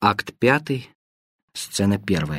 Акт 5, сцена 1.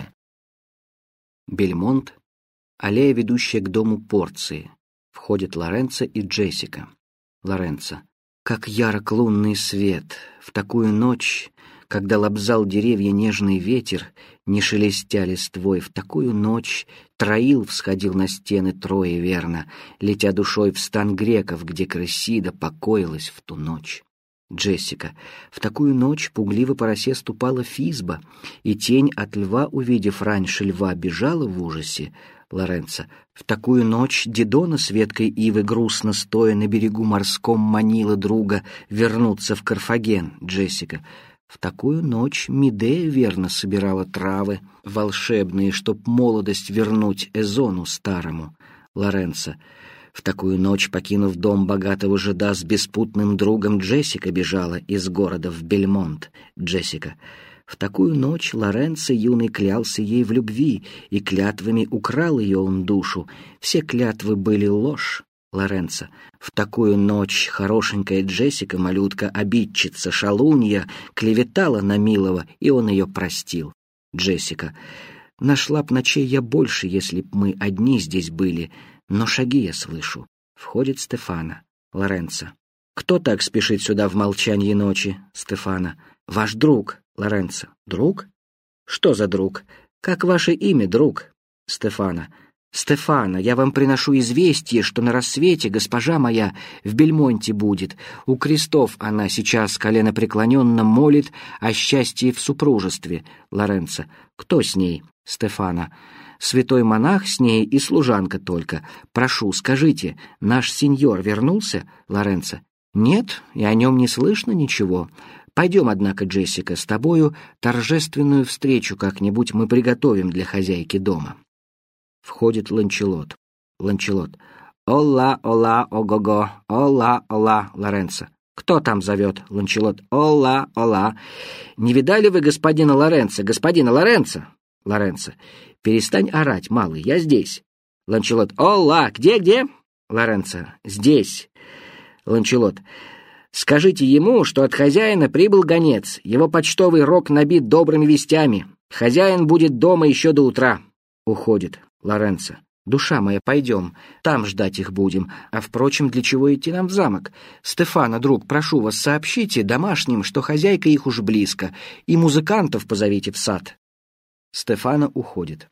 Бельмонт, аллея, ведущая к дому Порции. Входят Лоренцо и Джессика. Лоренцо. Как ярок лунный свет в такую ночь, когда лобзал деревья нежный ветер, не шелестя листвой, в такую ночь Троил всходил на стены Трои верно, летя душой в стан греков, где Крысида покоилась в ту ночь. Джессика. В такую ночь пугливо по росе ступала Физба, и тень от льва, увидев раньше льва, бежала в ужасе. Лоренцо. В такую ночь Дидона с веткой ивы, грустно стоя на берегу морском, манила друга вернуться в Карфаген. Джессика. В такую ночь Медея верно собирала травы волшебные, чтоб молодость вернуть Эзону старому. Лоренцо. В такую ночь, покинув дом богатого жида, с беспутным другом Джессика бежала из города в Бельмонт. Джессика. В такую ночь Лоренцо юный клялся ей в любви, и клятвами украл ее он душу. Все клятвы были ложь. Лоренцо. В такую ночь хорошенькая Джессика, малютка, обидчица, шалунья, клеветала на милого, и он ее простил. Джессика. Нашла б ночей я больше, если б мы одни здесь были, но шаги я слышу. Входит Стефана. Лоренцо. Кто так спешит сюда в молчании ночи? Стефана. Ваш друг. Лоренцо. Друг? Что за друг? Как ваше имя, друг? Стефана. Стефана, я вам приношу известие, что на рассвете госпожа моя в Бельмонте будет. У крестов она сейчас коленопреклоненно молит о счастье в супружестве. Лоренцо. Кто с ней? Стефана. Святой монах с ней и служанка только. Прошу, скажите, наш сеньор вернулся? Лоренцо. Нет, и о нем не слышно ничего. Пойдем, однако, Джессика, с тобою торжественную встречу как-нибудь мы приготовим для хозяйки дома. Входит Ланчелот. Ланчелот. Ола, ола, ого-го, ола, ола. Лоренцо. Кто там зовет? Ланчелот. Ола, ола. Не видали вы господина Лоренцо? Господина Лоренцо? Лоренцо. Перестань орать, малый, я здесь. Ланчелот. Ола, где? Лоренцо. Здесь. Ланчелот. Скажите ему, что от хозяина прибыл гонец. Его почтовый рог набит добрыми вестями. Хозяин будет дома еще до утра. Уходит. Лоренцо. Душа моя, пойдем. Там ждать их будем. А, впрочем, для чего идти нам в замок? Стефана, друг, прошу вас, сообщите домашним, что хозяйка их уж близко, и музыкантов позовите в сад. Стефана уходит.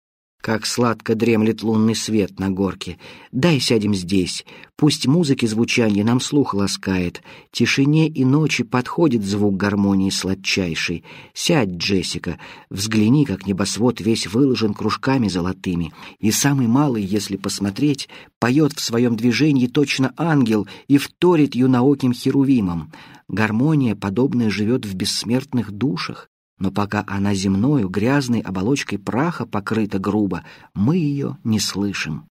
Как сладко дремлет лунный свет на горке. Дай сядем здесь. Пусть музыки звучанье нам слух ласкает. Тишине и ночи подходит звук гармонии сладчайшей. Сядь, Джессика, взгляни, как небосвод весь выложен кружками золотыми. И самый малый, если посмотреть, поет в своем движении точно ангел и вторит юнооким херувимом. Гармония подобная живет в бессмертных душах. Но пока она земною, грязной оболочкой праха покрыта грубо, мы ее не слышим.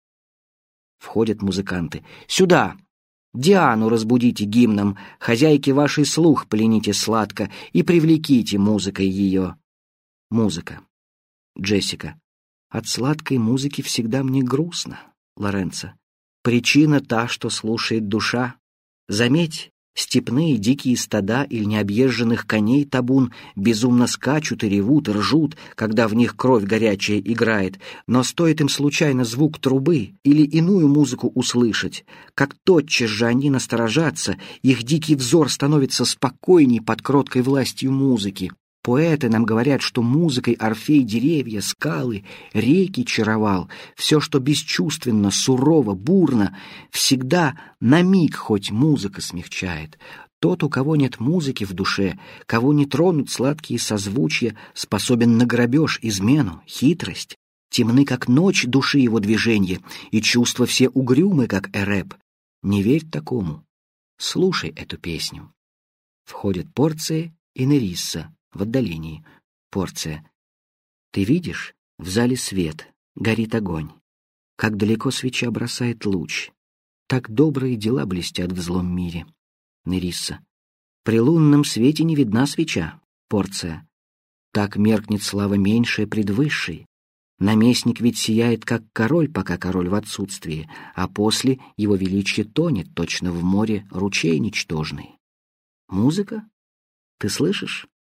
Входят музыканты. «Сюда! Диану разбудите гимном, хозяйке вашей слух плените сладко и привлеките музыкой ее». Музыка. Джессика. От сладкой музыки всегда мне грустно. Лоренцо. Причина та, что слушает душа. Заметь, степные дикие стада или необъезженных коней табун безумно скачут и ревут, и ржут, когда в них кровь горячая играет, но стоит им случайно звук трубы или иную музыку услышать, как тотчас же они насторожатся, их дикий взор становится спокойней под кроткой властью музыки. Поэты нам говорят, что музыкой Орфей деревья, скалы, реки чаровал, все, что бесчувственно, сурово, бурно, всегда на миг хоть музыка смягчает. Тот, у кого нет музыки в душе, кого не тронут сладкие созвучья, способен на грабеж, измену, хитрость. Темны, как ночь, души его движения, и чувства все угрюмы, как Эреб. Не верь такому. Слушай эту песню. Входят Порция и Нерисса. В отдалении. Порция. Ты видишь? В зале свет. Горит огонь. Как далеко свеча бросает луч. Так добрые дела блестят в злом мире. Нерисса. При лунном свете не видна свеча. Порция. Так меркнет слава меньшая пред высшей. Наместник ведь сияет, как король, пока король в отсутствии, а после его величие тонет, точно в море ручей ничтожный. Музыка? Ты слышишь?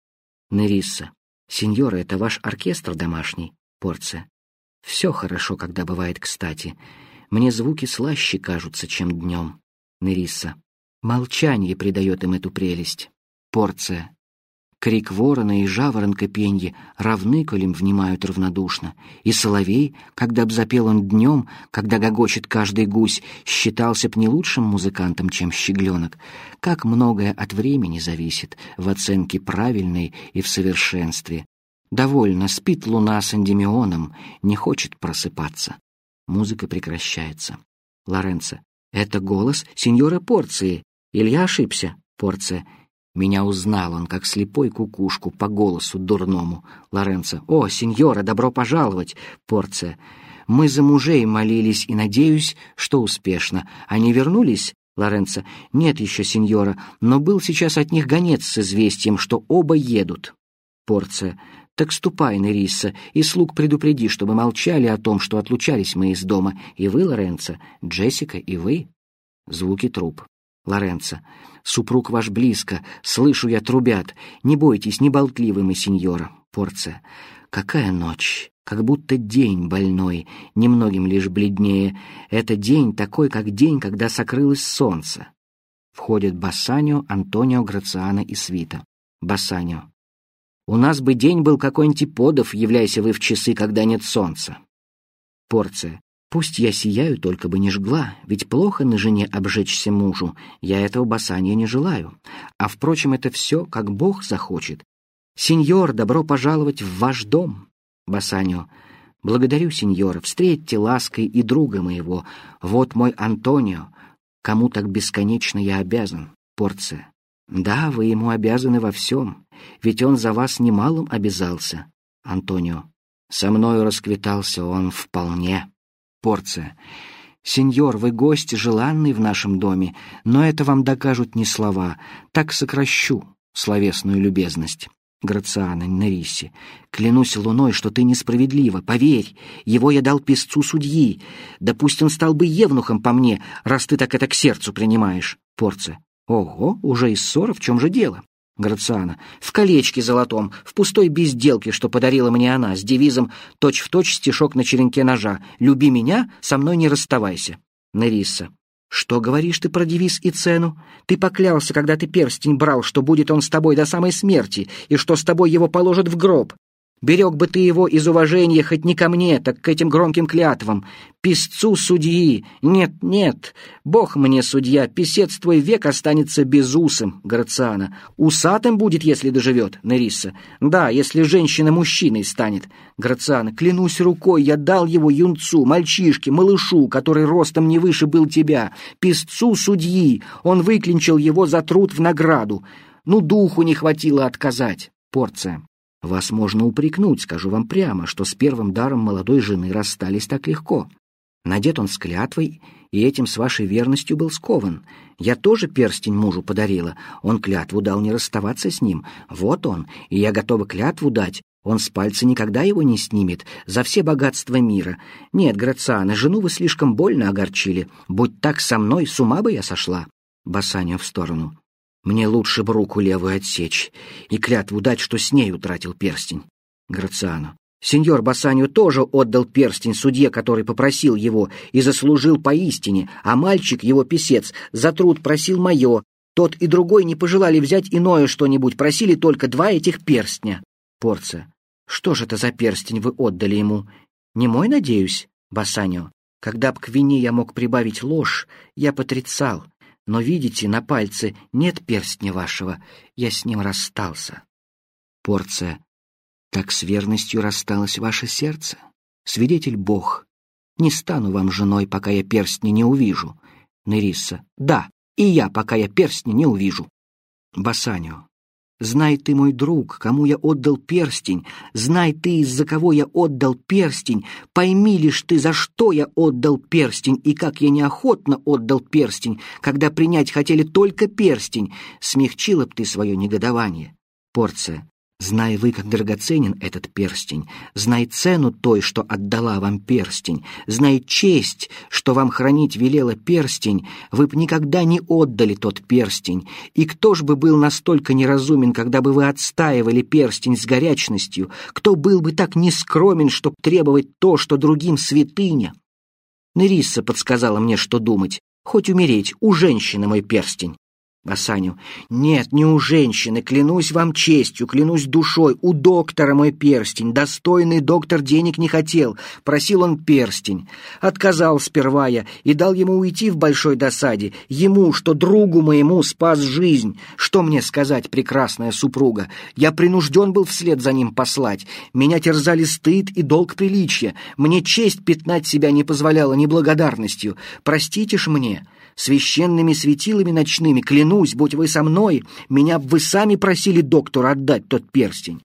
Нерисса. Сеньора, это ваш оркестр домашний? Порция. Все хорошо, когда бывает кстати. Мне звуки слаще кажутся, чем днем. Нерисса. Молчание придает им эту прелесть. Порция. Крик ворона и жаворонка пенье равны, коль им внимают равнодушно. И соловей, когда б запел он днем, когда гогочет каждый гусь, считался б не лучшим музыкантом, чем щегленок. Как многое от времени зависит в оценке правильной и в совершенстве. Довольно, спит луна с Эндимионом, не хочет просыпаться. Музыка прекращается. Лоренцо. Это голос сеньора Порции. Или я ошибся? Порция. Меня узнал он, как слепой кукушку, по голосу дурному. Лоренцо. О, сеньора, добро пожаловать. Порция. Мы за мужей молились и надеюсь, что успешно. Они вернулись? Лоренцо. Нет еще, сеньора, но был сейчас от них гонец с известием, что оба едут. Порция. Так ступай, Нерисса, и слуг предупреди, чтобы молчали о том, что отлучались мы из дома. И вы, Лоренцо, Джессика, и вы. Звуки труб. Лоренцо. Супруг ваш близко, слышу я, трубят. Не бойтесь, не болтливы мы, сеньора. Порция. Какая ночь, как будто день больной, немногим лишь бледнее. Это день такой, как день, когда сокрылось солнце. Входят Бассанио, Антонио, Грациано и свита. Бассанио. У нас бы день был какой нибудь подов, являйся вы в часы, когда нет солнца. Порция. Пусть я сияю, только бы не жгла, ведь плохо на жене обжечься мужу, я этого Бассанио не желаю. А, впрочем, это все, как Бог захочет. Сеньор, добро пожаловать в ваш дом. Бассанио. Благодарю, сеньора, встретьте лаской и друга моего. Вот мой Антонио, кому так бесконечно я обязан. Порция. Да, вы ему обязаны во всем, ведь он за вас немалым обязался. Антонио. Со мною расквитался он вполне. Порция. Сеньор, вы гость желанный в нашем доме, но это вам докажут не слова. Так сокращу словесную любезность. Грациано, Нериссе. Клянусь луной, что ты несправедлива. Поверь, его я дал песцу судьи. Да пусть он стал бы евнухом по мне, раз ты так это к сердцу принимаешь. Порция. Ого, уже и ссора, в чем же дело? Грациано. В колечке золотом, в пустой безделке, что подарила мне она, с девизом точь-в-точь стишок на черенке ножа «Люби меня, со мной не расставайся». Нерисса. Что говоришь ты про девиз и цену? Ты поклялся, когда ты перстень брал, что будет он с тобой до самой смерти, и что с тобой его положат в гроб. Берег бы ты его из уважения хоть не ко мне, так к этим громким клятвам. Писцу судьи. Нет, нет, Бог мне судья, писец твой век останется безусым. Грациано. Усатым будет, если доживет. Нерисса. Да, если женщина мужчиной станет. Грациано. Клянусь рукой, я дал его юнцу, мальчишке, малышу, который ростом не выше был тебя. Писцу судьи. Он выклинчил его за труд в награду. Ну, духу не хватило отказать. Порция. Вас можно упрекнуть, скажу вам прямо, что с первым даром молодой жены расстались так легко. Надет он с клятвой, и этим с вашей верностью был скован. Я тоже перстень мужу подарила, он клятву дал не расставаться с ним. Вот он, и я готова клятву дать, он с пальца никогда его не снимет, за все богатства мира. Нет, Грациано, жену вы слишком больно огорчили. Будь так со мной, с ума бы я сошла. Бассанио в сторону. Мне лучше бы руку левую отсечь и клятву дать, что с ней утратил перстень. Грациано. Сеньор Бассанио тоже отдал перстень судье, который попросил его, и заслужил поистине, а мальчик, его писец, за труд просил мое. Тот и другой не пожелали взять иное что-нибудь, просили только 2 этих перстня. Порция. Что же это за перстень вы отдали ему? Не мой, надеюсь? Бассанио. Когда б к вине я мог прибавить ложь, я потрицал. Но, видите, на пальце нет перстня вашего, я с ним расстался. Порция. Так с верностью рассталось ваше сердце? Свидетель Бог. Не стану вам женой, пока я перстня не увижу. Нерисса. Да, и я, пока я перстня не увижу. Бассанио. Знай ты, мой друг, кому я отдал перстень, знай ты, из-за кого я отдал перстень, пойми лишь ты, за что я отдал перстень, и как я неохотно отдал перстень, когда принять хотели только перстень, смягчила б ты свое негодование. Порция. Знай вы, как драгоценен этот перстень, знай цену той, что отдала вам перстень, знай честь, что вам хранить велела перстень, вы б никогда не отдали тот перстень, и кто ж бы был настолько неразумен, когда бы вы отстаивали перстень с горячностью, кто был бы так нескромен, чтоб требовать то, что другим святыня? Нерисса подсказала мне, что думать, хоть умереть, у женщины мой перстень. Басанию. Нет, не у женщины, клянусь вам честью, клянусь душой, у доктора мой перстень. Достойный доктор денег не хотел, просил он перстень. Отказал сперва я и дал ему уйти в большой досаде. Ему, что другу моему спас жизнь. Что мне сказать, прекрасная супруга? Я принужден был вслед за ним послать. Меня терзали стыд и долг приличия. Мне честь пятнать себя не позволяла неблагодарностью. Простите ж мне. Священными светилами ночными, клянусь, будь вы со мной, меня б вы сами просили доктору отдать тот перстень.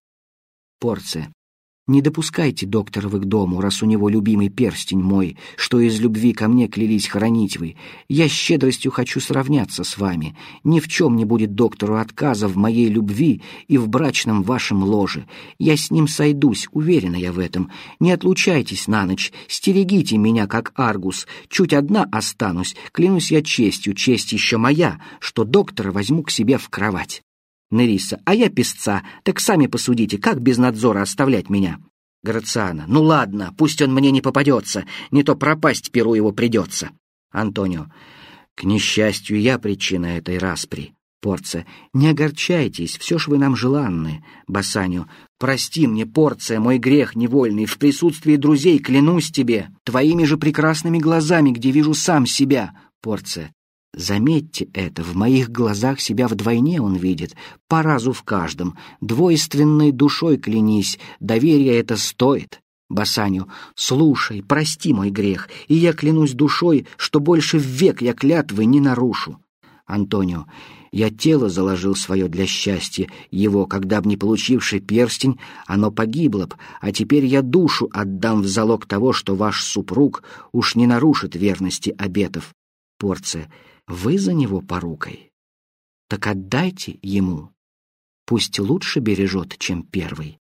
Порция. Не допускайте доктора вы к дому, раз у него любимый перстень мой, что из любви ко мне клялись хранить вы. Я с щедростью хочу сравняться с вами. Ни в чем не будет доктору отказа в моей любви и в брачном вашем ложе. Я с ним сойдусь, уверена я в этом. Не отлучайтесь на ночь, стерегите меня, как Аргус. Чуть одна останусь, клянусь я честью, честь еще моя, что доктора возьму к себе в кровать. Нерисса. А я песца, так сами посудите, как без надзора оставлять меня? Грациана. Ну ладно, пусть он мне не попадется, не то пропасть перу его придется. Антонио. К несчастью, я причина этой распри. Порция. Не огорчайтесь, все ж вы нам желанны. Басанию. Прости мне, Порция, мой грех невольный, в присутствии друзей клянусь тебе, твоими же прекрасными глазами, где вижу сам себя. Порция. Заметьте это, в моих глазах себя вдвойне он видит, по разу в каждом, двойственной душой клянись, доверия это стоит. Басанию. Слушай, прости мой грех, и я клянусь душой, что больше век я клятвы не нарушу. Антонио. Я тело заложил свое для счастья его, когда б не получивший перстень, оно погибло б, а теперь я душу отдам в залог того, что ваш супруг уж не нарушит верности обетов. Порция. Вы за него порукой. Так отдайте ему. Пусть лучше бережет, чем первый.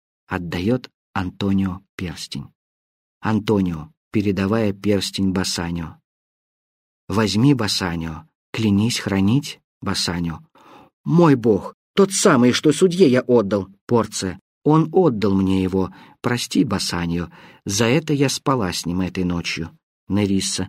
Отдает Антонио перстень. Антонио, передавая перстень Басанию. Возьми, Басанию, клянись хранить, Басанию. Мой бог, тот самый, что судье я отдал. Порция. Он отдал мне его. Прости, Басанию, за это я спала с ним этой ночью. Нерисса.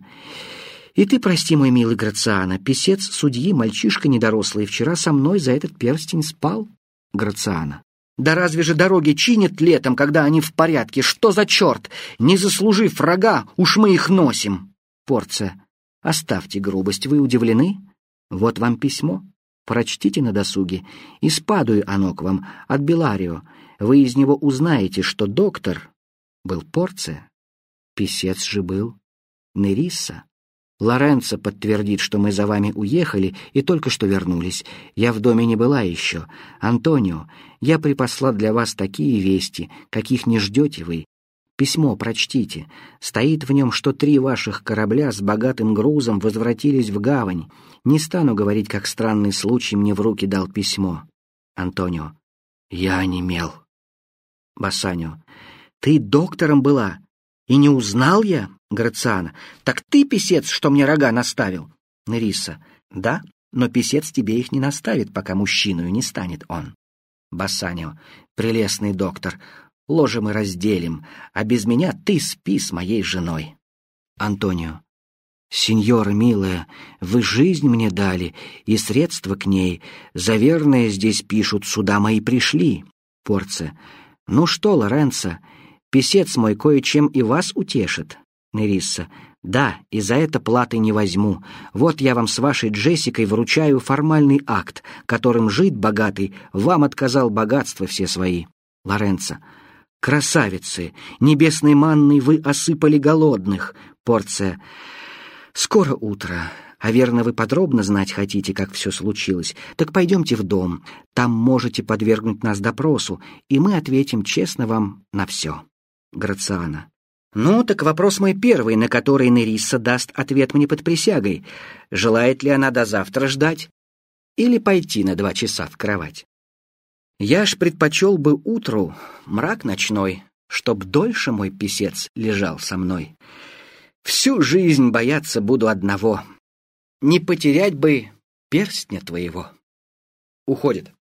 И ты прости, мой милый Грациана, писец судьи, мальчишка недорослый, вчера со мной за этот перстень спал. Грациана. Да разве же дороги чинят летом, когда они в порядке? Что за черт? Не заслужив врага, уж мы их носим. Порция. Оставьте грубость, вы удивлены? Вот вам письмо. Прочтите на досуге. Испадую оно к вам от Беларио. Вы из него узнаете, что доктор был Порция. Писец же был Нерисса. Лоренцо подтвердит, что мы за вами уехали и только что вернулись. Я в доме не была еще. Антонио, я припасла для вас такие вести, каких не ждете вы. Письмо прочтите. Стоит в нем, что 3 ваших корабля с богатым грузом возвратились в гавань. Не стану говорить, как странный случай мне в руки дал письмо. Антонио. Я онемел. Басанию. Ты доктором была? И не узнал я? Грациана. Так ты писец, что мне рога наставил? Нерисса. Да, но писец тебе их не наставит, пока мужчиною не станет он. Басанию. Прелестный доктор, ложе мы разделим, а без меня ты спи с моей женой. Антонио. Сеньора милая, вы жизнь мне дали, и средства к ней. За верное здесь пишут, сюда мои пришли. Порция. Ну что, Лоренцо, писец мой кое-чем и вас утешит. Нерисса. Да, и за это платы не возьму. Вот я вам с вашей Джессикой вручаю формальный акт, которым жид богатый вам отказал богатства все свои. Лоренцо. Красавицы, небесной манной вы осыпали голодных. Порция. Скоро утро, а верно вы подробно знать хотите, как все случилось. Так пойдемте в дом, там можете подвергнуть нас допросу, и мы ответим честно вам на все. Грациана. Ну, так вопрос мой первый, на который Нерисса даст ответ мне под присягой. Желает ли она до завтра ждать или пойти на 2 часа в кровать? Я ж предпочел бы утру мрак ночной, чтоб дольше мой писец лежал со мной. Всю жизнь бояться буду одного — не потерять бы перстня твоего. Уходит.